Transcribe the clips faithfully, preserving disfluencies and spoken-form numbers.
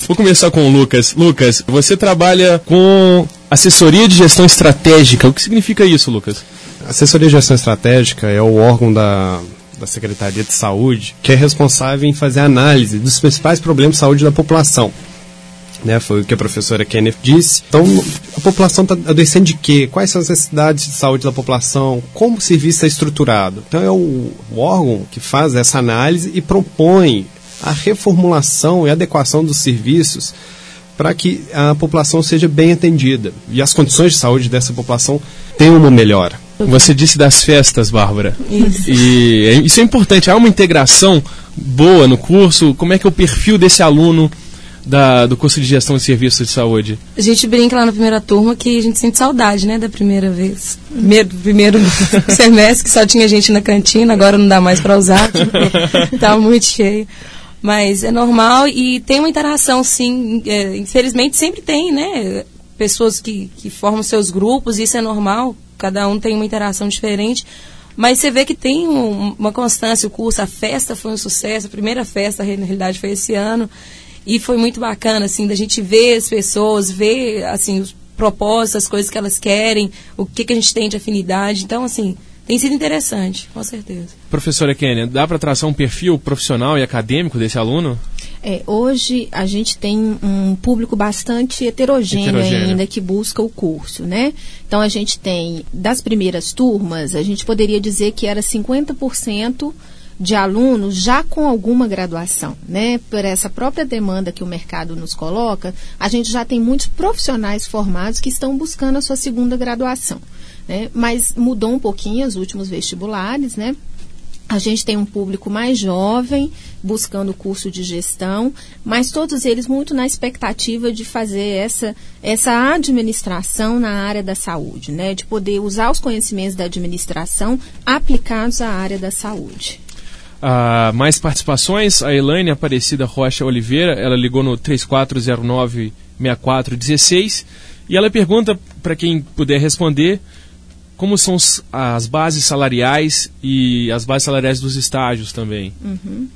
Vou começar com o Lucas. Lucas, você trabalha com assessoria de gestão estratégica. O que significa isso, Lucas? Assessoria de gestão estratégica é o órgão da, da Secretaria de Saúde que é responsável em fazer análise dos principais problemas de saúde da população. Né, foi o que a professora Kenneth disse. Então, a população está adoecendo de quê? Quais são as necessidades de saúde da população? Como o serviço é estruturado? Então, é o, o órgão que faz essa análise e propõe a reformulação e adequação dos serviços para que a população seja bem atendida e as condições de saúde dessa população tenham uma melhora. Você disse das festas, Bárbara. Isso. E isso é importante. Há uma integração boa no curso? Como é que é o perfil desse aluno Da, do curso de gestão de serviços de saúde? A gente brinca lá na primeira turma que a gente sente saudade, né, da primeira vez. Primeiro, primeiro semestre que só tinha gente na cantina, agora não dá mais para usar, porque tá muito cheio. Mas é normal e tem uma interação, sim. É, infelizmente sempre tem, né, pessoas que, que formam seus grupos, isso é normal, cada um tem uma interação diferente. Mas você vê que tem um, uma constância, o curso, a festa foi um sucesso, a primeira festa, na realidade, foi esse ano. E foi muito bacana, assim, da gente ver as pessoas, ver, assim, os propósitos, as coisas que elas querem, o que, que a gente tem de afinidade. Então, assim, tem sido interessante, com certeza. Professora Kênia, dá para traçar um perfil profissional e acadêmico desse aluno? É, hoje a gente tem um público bastante heterogêneo, heterogêneo ainda que busca o curso, né? Então, a gente tem, das primeiras turmas, a gente poderia dizer que era cinquenta por cento de alunos já com alguma graduação, né? Por essa própria demanda que o mercado nos coloca, a gente já tem muitos profissionais formados que estão buscando a sua segunda graduação, né? Mas mudou um pouquinho os últimos vestibulares, né? A gente tem um público mais jovem, buscando o curso de gestão, mas todos eles muito na expectativa de fazer essa, essa administração na área da saúde, né? De poder usar os conhecimentos da administração aplicados à área da saúde. Ah, mais participações, a Elaine Aparecida Rocha Oliveira, ela ligou no três quatro zero nove, seis quatro um seis e ela pergunta, para quem puder responder, como são as bases salariais e as bases salariais dos estágios também. Uhum.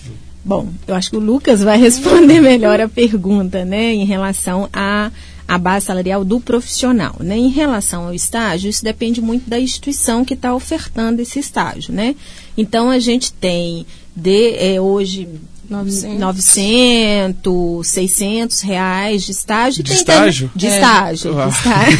Bom, eu acho que o Lucas vai responder melhor a pergunta, né, em relação a a base salarial do profissional, né? Em relação ao estágio, isso depende muito da instituição que está ofertando esse estágio, né? Então, a gente tem de, é, hoje novecentos, novecentos, seiscentos reais de estágio. De estágio? De é. estágio. Uau. De estágio.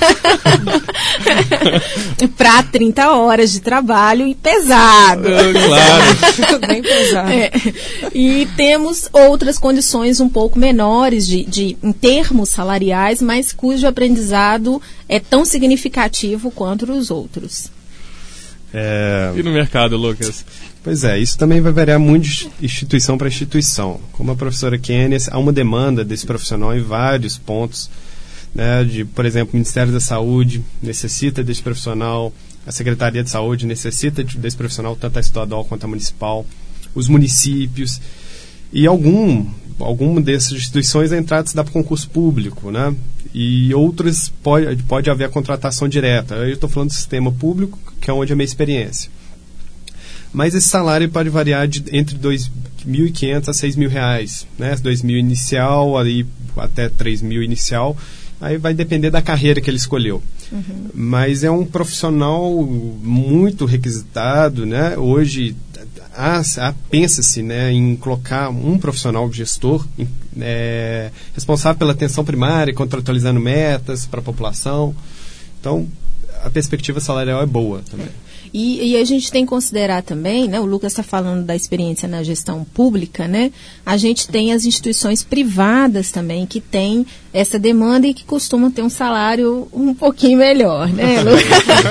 Para trinta horas de trabalho e pesado. É, claro. Bem pesado. É. E temos outras condições um pouco menores de, de, em termos salariais, mas cujo aprendizado é tão significativo quanto os outros. É... E no mercado, Lucas? Pois é, isso também vai variar muito de instituição para instituição. Como a professora Kênia, há uma demanda desse profissional em vários pontos, né, de, por exemplo, o Ministério da Saúde necessita desse profissional, a Secretaria de Saúde necessita desse profissional, tanto a estadual quanto a municipal, os municípios, e algum, alguma dessas instituições a entrada se dá para concurso público, né, e outras pode, pode haver a contratação direta. Eu estou falando do sistema público, que é onde é a minha experiência. Mas esse salário pode variar de, entre dois mil e quinhentos a seis mil reais, né? dois mil inicial, aí até três mil inicial, aí vai depender da carreira que ele escolheu. Uhum. Mas é um profissional muito requisitado, né? Hoje há, há, pensa-se, né, em colocar um profissional gestor é, responsável pela atenção primária, contratualizando metas para a população. Então, a perspectiva salarial é boa também. E, e a gente tem que considerar também, né, o Lucas está falando da experiência na gestão pública, né, a gente tem as instituições privadas também que têm essa demanda e que costumam ter um salário um pouquinho melhor, né, Lucas?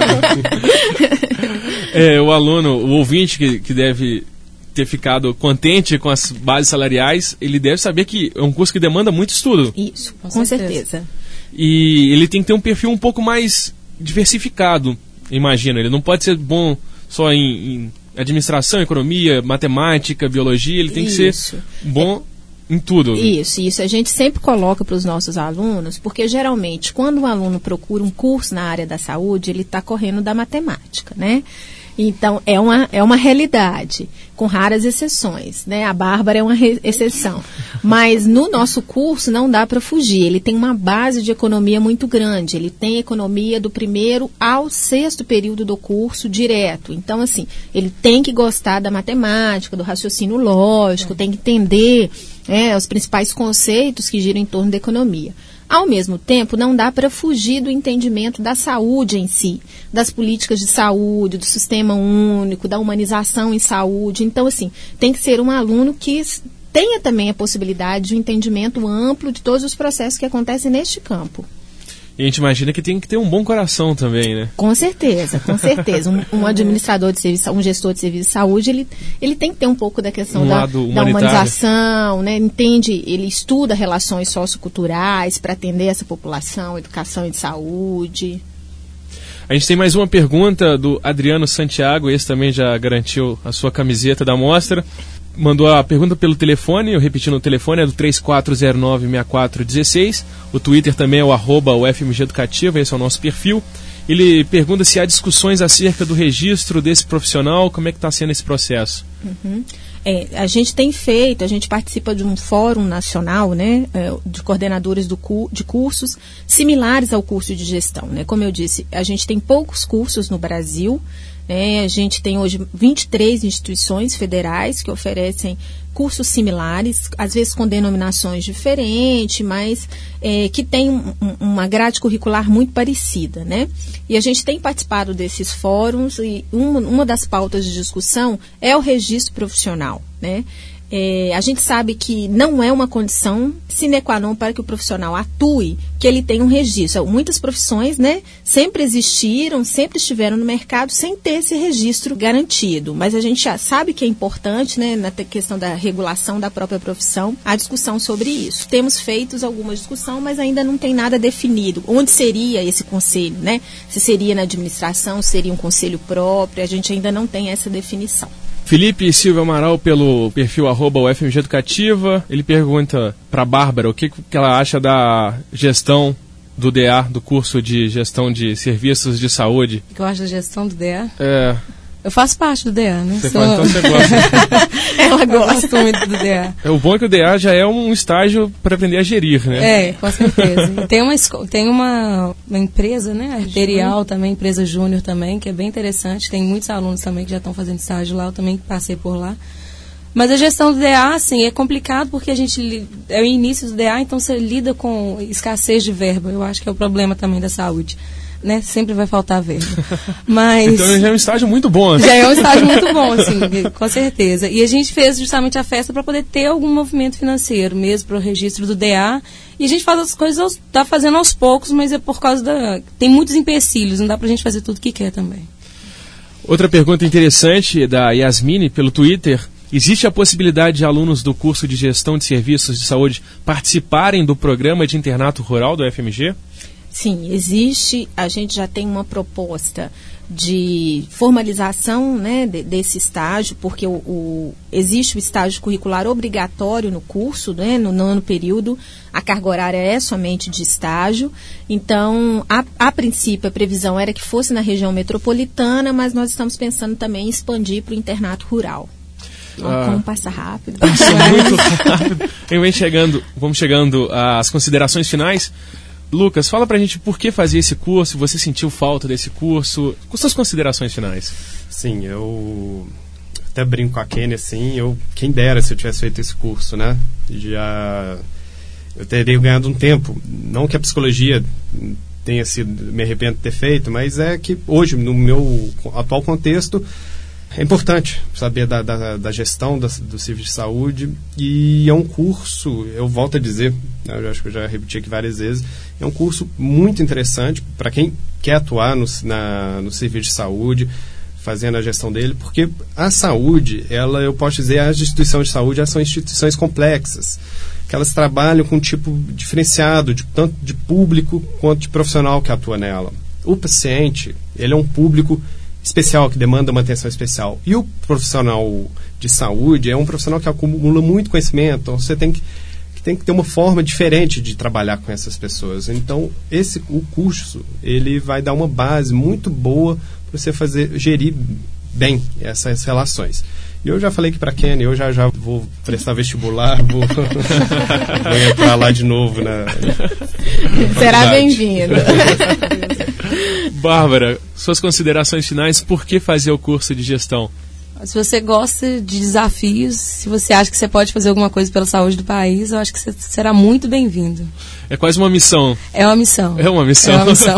É, o aluno, o ouvinte que, que deve ter ficado contente com as bases salariais, ele deve saber que é um curso que demanda muito estudo. Isso, com, com certeza. certeza. E ele tem que ter um perfil um pouco mais diversificado. Imagina, ele não pode ser bom só em, em administração, economia, matemática, biologia, ele tem isso. que ser bom é, em tudo. Isso, isso. A gente sempre coloca para os nossos alunos, porque geralmente quando um aluno procura um curso na área da saúde, ele está correndo da matemática, né? Então, é uma, é uma realidade, com raras exceções, né? A Bárbara é uma re- exceção. Mas no nosso curso não dá para fugir. Ele tem uma base de economia muito grande. Ele tem economia do primeiro ao sexto período do curso direto. Então, assim, ele tem que gostar da matemática, do raciocínio lógico, tem que entender é, os principais conceitos que giram em torno da economia. Ao mesmo tempo, não dá para fugir do entendimento da saúde em si, das políticas de saúde, do sistema único, da humanização em saúde. Então, assim, tem que ser um aluno que tenha também a possibilidade de um entendimento amplo de todos os processos que acontecem neste campo. E a gente imagina que tem que ter um bom coração também, né? Com certeza, com certeza. Um, um administrador de serviço, um gestor de serviço de saúde, ele, ele tem que ter um pouco da questão um da, lado da humanização, né? Entende, ele estuda relações socioculturais para atender essa população, educação e de saúde. A gente tem mais uma pergunta do Adriano Santiago, esse também já garantiu a sua camiseta da mostra. Mandou a pergunta pelo telefone, eu repetindo o telefone, é do três quatro zero nove, seis quatro um seis. O Twitter também é o arroba U F M G Educativa, esse é o nosso perfil. Ele pergunta se há discussões acerca do registro desse profissional, como é que está sendo esse processo? Uhum. É, a gente tem feito, a gente participa de um fórum nacional, né, de coordenadores do cu, de cursos similares ao curso de gestão, né? Como eu disse, a gente tem poucos cursos no Brasil. É, a gente tem hoje vinte e três instituições federais que oferecem cursos similares, às vezes com denominações diferentes, mas é, que tem um, uma grade curricular muito parecida, né? E a gente tem participado desses fóruns e uma, uma das pautas de discussão é o registro profissional, né? É, a gente sabe que não é uma condição sine qua non para que o profissional atue, que ele tenha um registro. Muitas profissões, né, sempre existiram, sempre estiveram no mercado sem ter esse registro garantido. Mas a gente já sabe que é importante, né, na questão da regulação da própria profissão, a discussão sobre isso. Temos feito alguma discussão, mas ainda não tem nada definido. Onde seria esse conselho, né? Se seria na administração, seria um conselho próprio, a gente ainda não tem essa definição. Felipe Silva Amaral, pelo perfil arroba U F M G Educativa, ele pergunta para a Bárbara o que, que ela acha da gestão do D A, do curso de gestão de serviços de saúde. O que eu acho da gestão do D A? É... Eu faço parte do D A, né? Você Sou... faz, então você gosta. Ela gosta muito do D A. É, o bom é que o D A já é um estágio para aprender a gerir, né? É, com certeza. E tem uma, esco... tem uma, uma empresa, né? Arterial também, empresa júnior também, que é bem interessante. Tem muitos alunos também que já estão fazendo estágio lá, eu também passei por lá. Mas a gestão do D A, assim, é complicado porque a gente é o início do D A, então você lida com escassez de verba. Eu acho que é o problema também da saúde. Né? Sempre vai faltar verba. Mas então já é um estágio muito bom. Assim. Já é um estágio muito bom, assim, com certeza. E a gente fez justamente a festa para poder ter algum movimento financeiro mesmo para o registro do D A. E a gente faz as coisas, está fazendo aos poucos, mas é por causa da... Tem muitos empecilhos, não dá para a gente fazer tudo o que quer também. Outra pergunta interessante da Yasmine pelo Twitter. Existe a possibilidade de alunos do curso de gestão de serviços de saúde participarem do programa de internato rural do U F M G? Sim, existe. A gente já tem uma proposta de formalização, né, de, desse estágio, porque o, o, existe o estágio curricular obrigatório no curso, né, no nono período. A carga horária é somente de estágio. Então, a, a princípio, a previsão era que fosse na região metropolitana, mas nós estamos pensando também em expandir para o internato rural. Ah, como passa rápido. Passa muito rápido. Vamos chegando, vamos chegando às considerações finais. Lucas, fala pra gente por que fazer esse curso, você sentiu falta desse curso, com suas considerações finais. Sim, eu até brinco com a Kenny, assim, eu, quem dera se eu tivesse feito esse curso, né? Já, eu teria ganhado um tempo, não que a psicologia tenha sido, me arrependo de ter feito, mas é que hoje, no meu atual contexto, é importante saber da, da, da gestão da, do serviço de saúde, e é um curso, eu volto a dizer, né, eu acho que eu já repeti aqui várias vezes, é um curso muito interessante para quem quer atuar no, na, no serviço de saúde, fazendo a gestão dele, porque a saúde, ela, eu posso dizer, as instituições de saúde, elas são instituições complexas, que elas trabalham com um tipo diferenciado, de, tanto de público quanto de profissional que atua nela. O paciente, ele é um público especial, que demanda uma atenção especial. E o profissional de saúde é um profissional que acumula muito conhecimento, então você tem que, que, tem que ter uma forma diferente de trabalhar com essas pessoas. Então, esse, o curso, ele vai dar uma base muito boa para você fazer, gerir bem essas relações. E eu já falei que para Kênia, eu já, já vou prestar vestibular, vou, vou entrar lá de novo na, na Será bem-vindo. Bárbara, suas considerações finais, por que fazer o curso de gestão? Se você gosta de desafios, se você acha que você pode fazer alguma coisa pela saúde do país, eu acho que você será muito bem-vindo. É quase uma missão. É uma missão. É uma missão. É uma missão.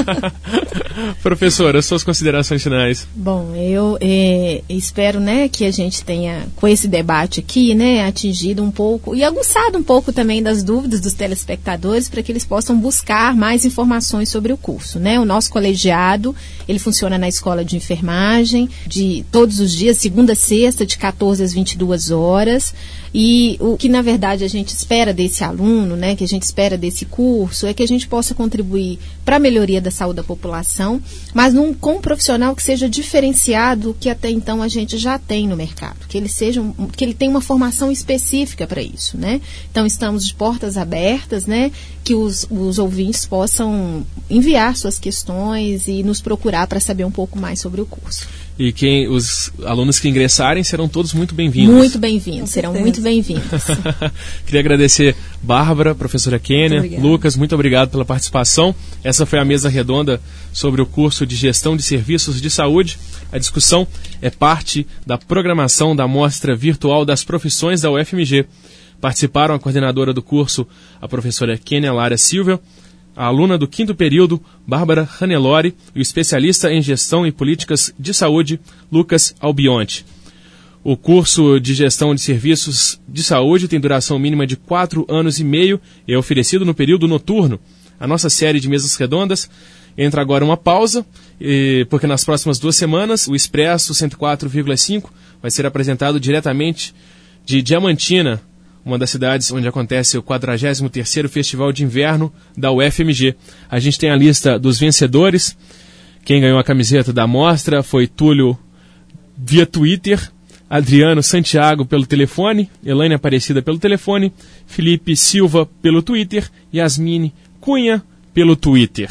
Professora, suas considerações finais. Bom, eu é, espero, né, que a gente tenha, com esse debate aqui, né, atingido um pouco e aguçado um pouco também das dúvidas dos telespectadores para que eles possam buscar mais informações sobre o curso, né? O nosso colegiado, ele funciona na Escola de Enfermagem, de todos os dias, segunda a sexta, de quatorze às vinte e duas horas. E o que, na verdade, a gente espera desse aluno, né, que a gente espera desse curso, é que a gente possa contribuir para a melhoria da saúde da população, mas num, com um profissional que seja diferenciado do que até então a gente já tem no mercado, que ele, seja um, que ele tenha uma formação específica para isso, né? Então, estamos de portas abertas, né, que os, os ouvintes possam enviar suas questões e nos procurar para saber um pouco mais sobre o curso. E quem, os alunos que ingressarem serão todos muito bem-vindos. Muito bem-vindos, serão muito bem-vindos. Queria agradecer Bárbara, professora Kênia, Lucas, muito obrigado pela participação. Essa foi a mesa redonda sobre o curso de Gestão de Serviços de Saúde. A discussão é parte da programação da Mostra Virtual das Profissões da U F M G. Participaram a coordenadora do curso, a professora Kênia Lara Silva, a aluna do quinto período, Bárbara Ranelori, e o especialista em Gestão e Políticas de Saúde, Lucas Albionte. O curso de Gestão de Serviços de Saúde tem duração mínima de quatro anos e meio e é oferecido no período noturno. A nossa série de mesas redondas entra agora uma pausa, e, porque nas próximas duas semanas o Expresso cento e quatro vírgula cinco vai ser apresentado diretamente de Diamantina, uma das cidades onde acontece o quadragésimo terceiro Festival de Inverno da U F M G. A gente tem a lista dos vencedores. Quem ganhou a camiseta da mostra foi Túlio via Twitter, Adriano Santiago pelo telefone, Elaine Aparecida pelo telefone, Felipe Silva pelo Twitter e Yasmine Cunha pelo Twitter.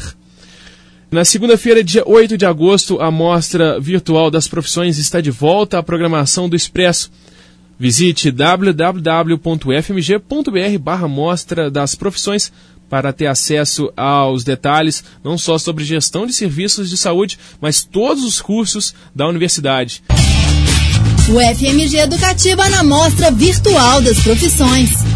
Na segunda-feira, dia oito de agosto, a Mostra Virtual das Profissões está de volta à programação do Expresso. Visite w w w ponto f m g ponto b r barra Mostra das Profissões para ter acesso aos detalhes, não só sobre gestão de serviços de saúde, mas todos os cursos da universidade. O F M G Educativa na Mostra Virtual das Profissões.